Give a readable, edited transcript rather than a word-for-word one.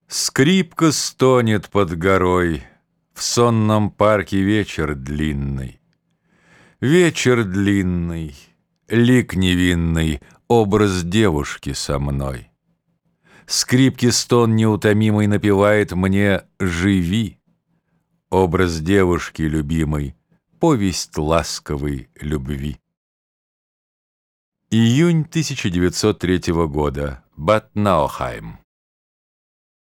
Скрипка стонет под горой, в сонном парке вечер длинный. Вечер длинный, лик невинный, образ девушки со мной. Скрипки стон неутомимый напевает мне «Живи». Образ девушки любимой, повесть ласковой любви. Июнь 1903 года. Бад Наухайм.